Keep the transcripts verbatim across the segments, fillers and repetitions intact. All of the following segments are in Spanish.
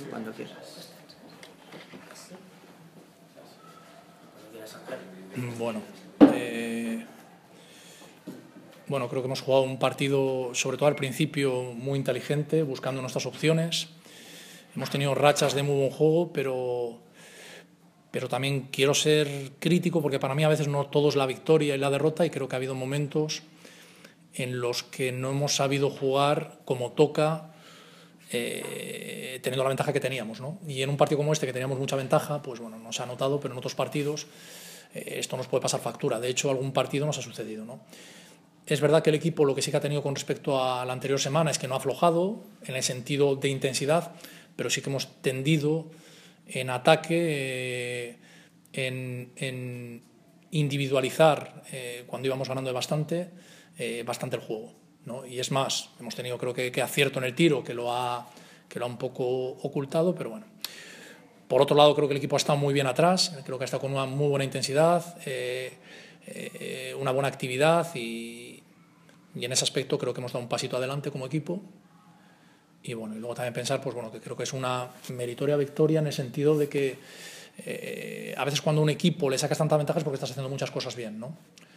Cuando quieras. Bueno, eh, bueno, creo que hemos jugado un partido, sobre todo al principio, muy inteligente, buscando nuestras opciones. Hemos tenido rachas de muy buen juego, pero, pero también quiero ser crítico porque para mí a veces no todo es la victoria y la derrota, y creo que ha habido momentos en los que no hemos sabido jugar como toca, eh, teniendo la ventaja que teníamos, ¿no? Y en un partido como este, que teníamos mucha ventaja, pues bueno, no se ha notado, pero en otros partidos eh, esto nos puede pasar factura. De hecho, algún partido nos ha sucedido, ¿no? Es verdad que el equipo lo que sí que ha tenido con respecto a la anterior semana es que no ha aflojado en el sentido de intensidad, pero sí que hemos tendido en ataque, eh, en, en individualizar, eh, cuando íbamos ganando de bastante, eh, bastante el juego, ¿no? Y es más, hemos tenido creo que, que acierto en el tiro, que lo, ha, que lo ha un poco ocultado, pero bueno. Por otro lado, creo que el equipo ha estado muy bien atrás, creo que ha estado con una muy buena intensidad, eh, eh, una buena actividad, y, y en ese aspecto creo que hemos dado un pasito adelante como equipo. Y bueno, y luego también pensar, pues bueno, que creo que es una meritoria victoria en el sentido de que eh, a veces cuando a un equipo le sacas tantas ventajas es porque estás haciendo muchas cosas bien, ¿no?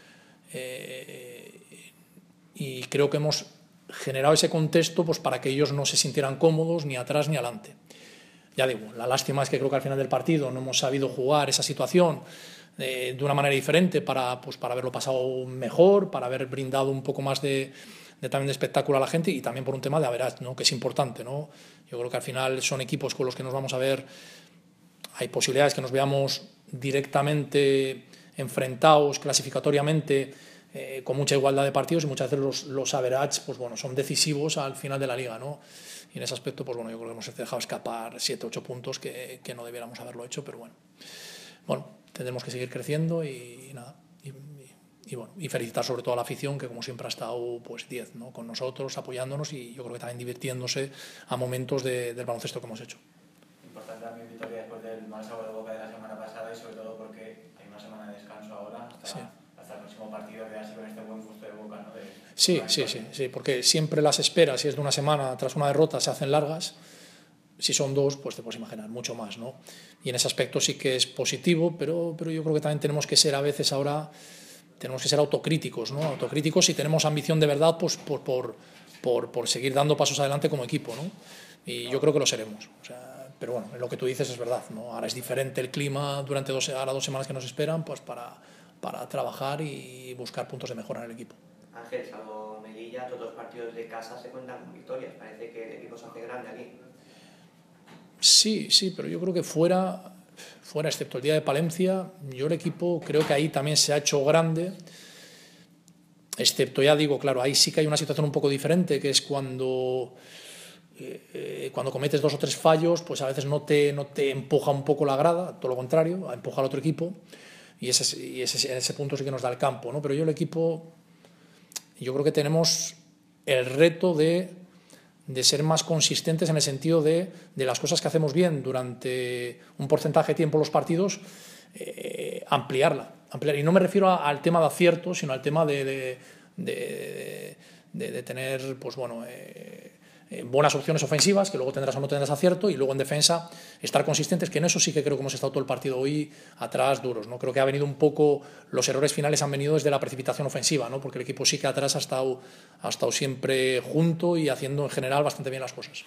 Eh, y creo que hemos generado ese contexto pues para que ellos no se sintieran cómodos ni atrás ni adelante. Ya digo, la lástima es que creo que al final del partido no hemos sabido jugar esa situación eh, de una manera diferente para, pues, para haberlo pasado mejor, para haber brindado un poco más de, de, también de espectáculo a la gente, y también por un tema de average, ¿no? Que es importante, ¿no? Yo creo que al final son equipos con los que nos vamos a ver, hay posibilidades que nos veamos directamente enfrentados clasificatoriamente, eh, con mucha igualdad de partidos, y muchas veces los, los average pues, bueno, son decisivos al final de la liga, ¿no? Y en ese aspecto, pues bueno, yo creo que hemos dejado escapar siete, ocho puntos que, que no debiéramos haberlo hecho, pero bueno. Bueno, tendremos que seguir creciendo y, y nada. Y, y, y bueno, y felicitar sobre todo a la afición, que como siempre ha estado pues diez, ¿no? Con nosotros, apoyándonos, y yo creo que también divirtiéndose a momentos de, del baloncesto que hemos hecho. Importante también victoria después del mal sabor de boca de la semana pasada, y sobre todo porque hay una semana de descanso ahora hasta, sí. hasta el próximo partido, que así con este buen gusto de boca, ¿no? De, Sí, sí, sí, sí, porque siempre las esperas, si es de una semana tras una derrota, se hacen largas. Si son dos, pues te puedes imaginar mucho más, ¿no? Y en ese aspecto sí que es positivo, pero, pero yo creo que también tenemos que ser a veces ahora, tenemos que ser autocríticos, ¿no? Autocríticos, y tenemos ambición de verdad, pues por, por, por, por seguir dando pasos adelante como equipo, ¿no? Y yo creo que lo seremos. O sea, pero bueno, lo que tú dices es verdad, ¿no? Ahora es diferente el clima durante dos, ahora dos semanas que nos esperan, pues para, para trabajar y buscar puntos de mejora en el equipo. Ángel, salvo Melilla, todos los partidos de casa se cuentan con victorias. Parece que el equipo se hace grande aquí. Sí, sí, pero yo creo que fuera, fuera, excepto el día de Palencia, yo el equipo creo que ahí también se ha hecho grande, excepto, ya digo, claro, ahí sí que hay una situación un poco diferente, que es cuando, eh, cuando cometes dos o tres fallos, pues a veces no te, no te empuja un poco la grada, todo lo contrario, empuja al otro equipo, y ese, y ese, ese punto sí que nos da el campo, ¿no? Pero yo el equipo, yo creo que tenemos el reto de, de ser más consistentes en el sentido de, de las cosas que hacemos bien durante un porcentaje de tiempo en los partidos, eh, ampliarla, ampliar. Y no me refiero a, al tema de acierto, sino al tema de, de, de, de, de tener pues bueno, eh, eh, buenas opciones ofensivas, que luego tendrás o no tendrás acierto, y luego en defensa estar consistentes, que en eso sí que creo que hemos estado todo el partido hoy atrás duros, ¿no? Creo que ha venido un poco, los errores finales han venido desde la precipitación ofensiva, ¿no? Porque el equipo sí que atrás ha estado, ha estado siempre junto y haciendo en general bastante bien las cosas.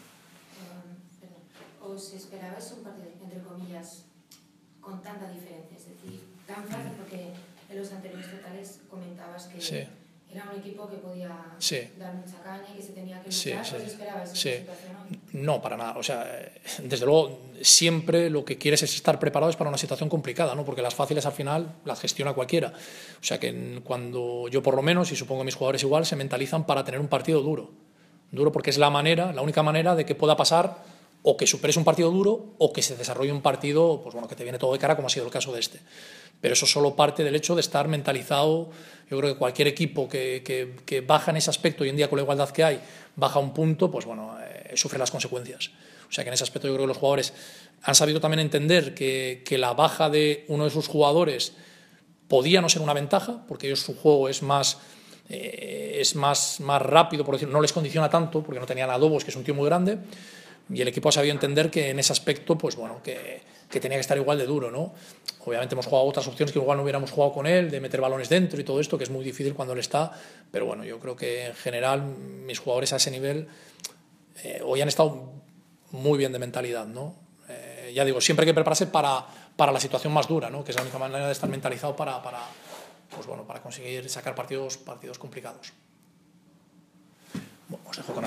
Um, ¿Os esperabais un partido, entre comillas, con tanta diferencia? Es decir, tan fácil, porque en los anteriores totales comentabas que sí. Era un equipo que podía sí. dar mucha caña y que se tenía que luchar. Sí, sí. ¿Os esperabais esa sí. situación hoy? No, para nada. O sea, desde luego, siempre lo que quieres es estar preparados para una situación complicada, ¿no? Porque las fáciles al final las gestiona cualquiera. O sea, que cuando yo por lo menos, y supongo que mis jugadores igual, se mentalizan para tener un partido duro. Duro porque es la manera, la única manera de que pueda pasar o que superes un partido duro o que se desarrolle un partido, pues bueno, que te viene todo de cara, como ha sido el caso de este. Pero eso solo parte del hecho de estar mentalizado. Yo creo que cualquier equipo que, que, que baja en ese aspecto, hoy en día con la igualdad que hay, baja un punto, pues bueno, eh, sufre las consecuencias. O sea que en ese aspecto yo creo que los jugadores han sabido también entender que, que la baja de uno de sus jugadores podía no ser una ventaja, porque ellos, su juego es más, eh, es más, más rápido, por decirlo, no les condiciona tanto, porque no tenían a Dobos, que es un tío muy grande, y el equipo ha sabido entender que en ese aspecto, pues bueno, que, que tenía que estar igual de duro, ¿no? Obviamente hemos jugado otras opciones que igual no hubiéramos jugado con él, de meter balones dentro y todo esto, que es muy difícil cuando él está, pero bueno, yo creo que en general mis jugadores a ese nivel eh, hoy han estado muy bien de mentalidad, ¿no? Eh, ya digo, siempre hay que prepararse para, para la situación más dura, ¿no? Que es la única manera de estar mentalizado para, para, pues bueno, para conseguir sacar partidos, partidos complicados. Bueno, os dejo con la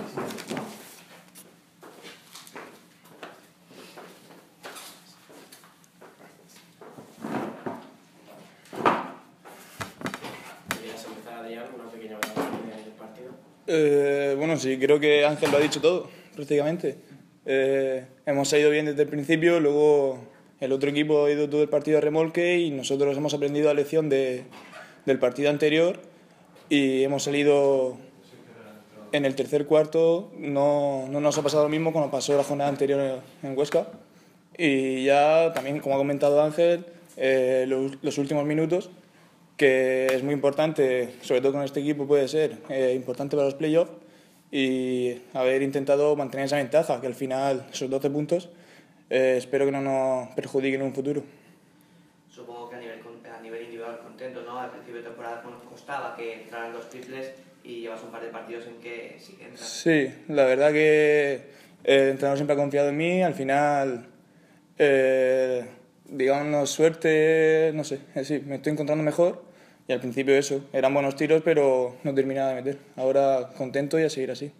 Eh, bueno, sí, creo que Ángel lo ha dicho todo, prácticamente. Eh, hemos salido bien desde el principio, luego el otro equipo ha ido todo el partido a remolque y nosotros hemos aprendido la lección de, del partido anterior y hemos salido en el tercer cuarto. No, no nos ha pasado lo mismo como pasó la jornada anterior en Huesca. Y ya también, como ha comentado Ángel, eh, los, los últimos minutos, que es muy importante, sobre todo con este equipo puede ser eh, importante para los playoffs, y haber intentado mantener esa ventaja, que al final esos doce puntos eh, espero que no nos perjudiquen en un futuro. Supongo que a nivel, a nivel individual contento, ¿no? Al principio de temporada nos costaba que entraran los triples y llevas un par de partidos en que sí que entran. Sí, la verdad que el entrenador siempre ha confiado en mí, al final, eh, digamos, suerte, no sé, sí, me estoy encontrando mejor. Y al principio eso, eran buenos tiros, pero no terminaba de meter. Ahora contento y a seguir así.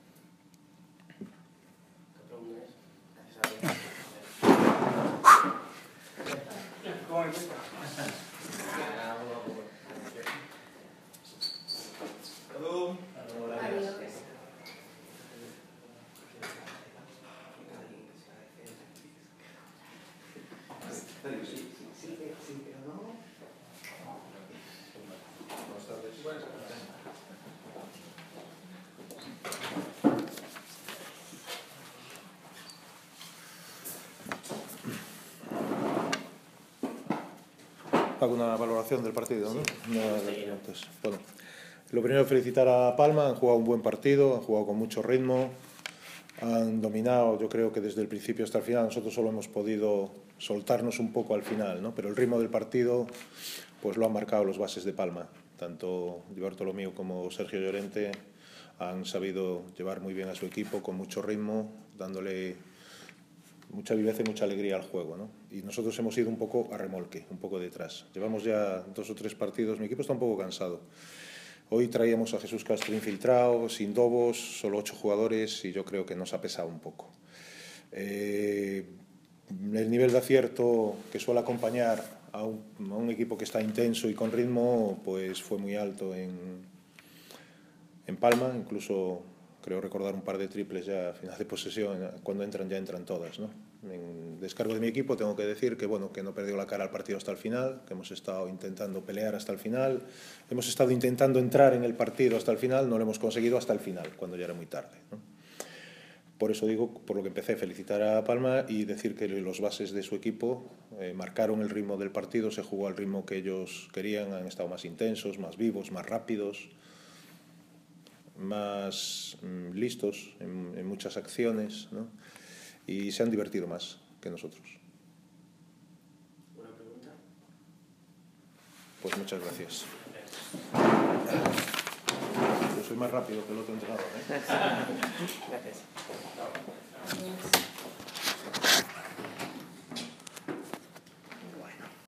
¿Alguna valoración del partido? ¿No? No, entonces, bueno, lo primero, felicitar a Palma. Han jugado un buen partido, han jugado con mucho ritmo, han dominado, yo creo que desde el principio hasta el final. Nosotros solo hemos podido soltarnos un poco al final, ¿no? Pero el ritmo del partido pues lo han marcado los bases de Palma. Tanto Di Bartolomeu como Sergio Llorente han sabido llevar muy bien a su equipo con mucho ritmo, dándole mucha viveza y mucha alegría al juego, ¿no? Y nosotros hemos ido un poco a remolque, un poco detrás. Llevamos ya dos o tres partidos, mi equipo está un poco cansado. Hoy traíamos a Jesús Castro infiltrado, sin dobos, solo ocho jugadores, y yo creo que nos ha pesado un poco. Eh, el nivel de acierto que suele acompañar a un, a un equipo que está intenso y con ritmo, pues fue muy alto en, en Palma, incluso creo recordar un par de triples ya a final de posesión, cuando entran ya entran todas, ¿no? En descargo de mi equipo tengo que decir que, bueno, que no perdió la cara al partido hasta el final, que hemos estado intentando pelear hasta el final, hemos estado intentando entrar en el partido hasta el final, no lo hemos conseguido hasta el final, cuando ya era muy tarde, ¿no? Por eso digo, por lo que empecé, felicitar a Palma y decir que los bases de su equipo eh, marcaron el ritmo del partido, se jugó al ritmo que ellos querían, han estado más intensos, más vivos, más rápidos, más mmm, listos en, en muchas acciones, ¿no? Y se han divertido más que nosotros. ¿Una pregunta? Pues muchas gracias. Yo soy más rápido que el otro entrenador, ¿eh? Gracias.